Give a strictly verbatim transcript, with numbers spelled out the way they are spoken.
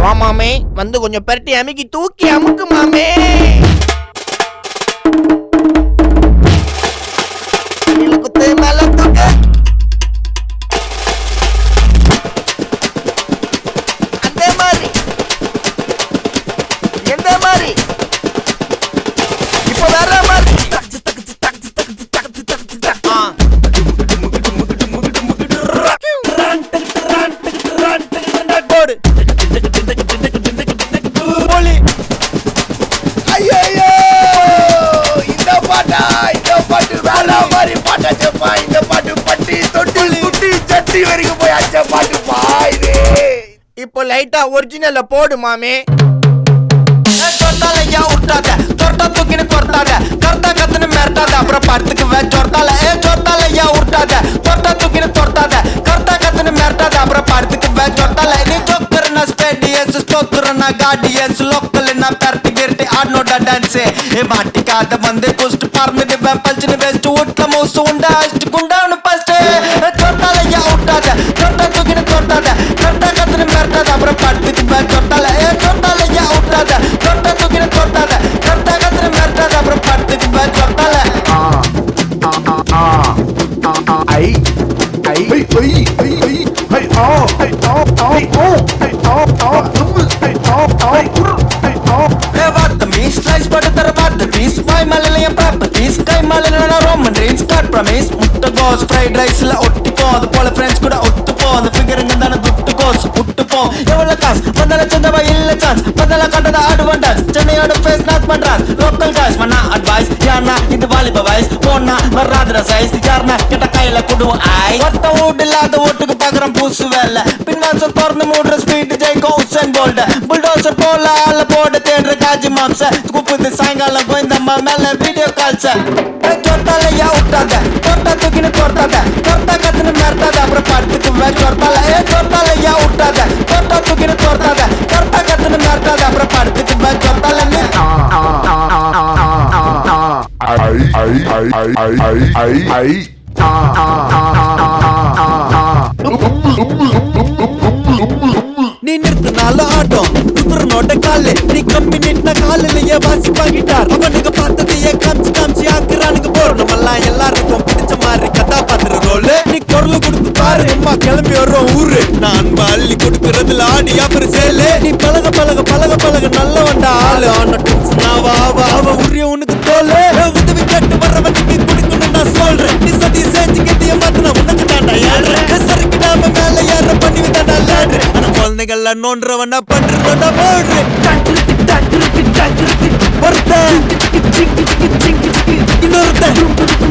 வா மாமே, வந்து கொஞ்சம் பெரட்டி அமுக்கி தூக்கி அமுக்கு மாமே. குத்து மேல தூக்க. அந்த மாதிரி எந்த மாதிரி இப்ப வேற மாதிரி. ஐயோ இந்த பாட்டா இந்த பாட்டு வேற மாதிரி பாட்டா செப்பா. இந்த பாட்டு பட்டி தொட்டி குட்டி சட்டி வரைக்கும் போய் அச்ச பாட்டு பாயுது. இப்போ லைட்டா ஒரிஜினல்ல போடு மாமே. சொர்த்தாலையா விட்டாத, தொட்டா தூக்கின்னு கொர்த்தாத, கர்த்தா கத்துன்னு மிரட்டாத, அப்புறம் படத்துக்கு வே சொர்த்தால. ஏ சொர்த்தாலையா விட்டாத, தொட்டா தூக்கின்னு கொர்த்தாத, கர்த்தா கத்துன்னு மிரட்டாத, அப்புறம் படத்துக்கு வே சொர்த்தால. நீ சொக்கரனா ஸ்டேடியஸ் ஸ்டோக்கரனா கார்டியஸ் லோக்கல்னா பெரட்டி கிரட்டி ஆடனோட டான்ஸ். ஏ மாட்டிக்காத வந்து குஸ்ட் பறந்துட்டு பல்ச்சுன்னு வெஸ்ட் வீட்ல மோசு உண்டா அஷ்டு குண்டான்னு பஸ்ட். சொர்த்தாலையா விட்டாத, தொட்டா தூக்கின்னு கொர்த்தாத, கர்த்தா கத்துன்னு மிரட்டாத, அப்புறம் படத்துக்கு வே சொர்த்தால. ஏ சொர்த்தாலையா விட்டாத, தொட்டா தூக்கின்னு கொர்த்தாத, கர்த்தா கத்துன்னு மிரட்டாத, அப்புறம் படத்துக்கு வே சொர்த்தால. ஐ ஐ ஐ ஐ ஐ ஐ ஆ ஐ ஆ ஆ ஓ ஐ ஆ ஆ தும்மு ஐ ஆ ஆ ஐ ஆ. ஏ வாட் மீ ஸ்லைஸ் பட் தர வாட் பீஸ் மை மலைய ப்ராப்பர்ட்டீஸ் கை மலைன ரோமன் ட்ரீம்ஸ் காட் ப்ராமிஸ் முட்டை கோஸ் ஃப்ரைட் ரைஸ்ல ஒட்டிப்போ. அது போல ஃப்ரெண்ட்ஸ் கூட ஒட்டுப்போ. அந்த ஃபிகருங்க தானே துட்டு கோஸ் விட்டுப்போ. எவ்வளவு காசு வந்தால சந்தவா இல்ல சான்ஸ் வந்தால கண்டத அட்வான்டேஜ். சென்னையோட ஃபேஸ் நாட் பண்றான் லோக்கல் காஸ் மண்ணா அட்வைஸ் யாருனா இது வாலிப வயசு போனா வராதுற சைஸ் யாருனா கிட்ட கையில குடுவோம். ஐ ஒத்த ஓடு இல்லாத ஓட்டுக்கு பாக்குறோம் பூசு வேலை பின்வாசல் திறந்து மூடுற ஸ்பீட் ஜெயிக்கும் உசேன் போல்ட் புல்டோசர் போல ஆள போட தேடுற காஜி மாம்ச கூப்பிட்டு சாயங்காலம் கோயந்தம்மா மேல வீடியோ கால்ஸ். சொர்த்தாலையா விட்டாத, தொட்டா தூக்கின்னு கொர்த்தாத, கொர்த்தா கத்துன்னு மிரட்டாத, அப்புறம் படத்துக்கு வே சொர்த்தால. ஏ சொர்த்தாலையா விட்டாத, தொட்டா தூக்கின்னு கொர்த்தாத, கொர்த்தா கத்துன்னு மிரட்டாத, அப்புறம் படத்துக்கு வே சொர்த்தால. நீ நிறுத்தினால ஆட்டம் குத்துறனோட காலு நீ கம்மி நின்ன காலிலேயே வாசி வாங்கிட்டார். அவனுக்கு பார்த்ததையே காமிச்சு காமிச்சு ஆக்குறானுக்கு போறோம் எல்லாம் எல்லாருக்கும் பிடிச்ச மாதிரி கதாபாத்திர ரோல். நீ குரல் கொடுத்து பாரு அம்மா கிளம்பி வர்றோம் ஊரு. நான் அள்ளி கொடுக்கறதுல ஆடி அப்புறம் சேலு. நீ பழக பழக பழக பழக நல்ல வந்த ஆளு. ஆன டென்ஷன் ஆவ ஆவ ஆவ உரிய உனக்கு தோலு. உதவி கேட்டு வர்றவன் நீ குடிக்கணும் நான் சொல்றேன். நீ சதி செஞ்சு கட்டிய மாத்தின உனக்கு தாண்டா ஏழ்ற சருக்கு நாம மேல ஏற பண்ணி விட்டாண்டா லேடு. ஆனா குழந்தைகள்ல நோன்றவன பண்றதா போடுற ஒருத்தன் இன்னொருத்தன்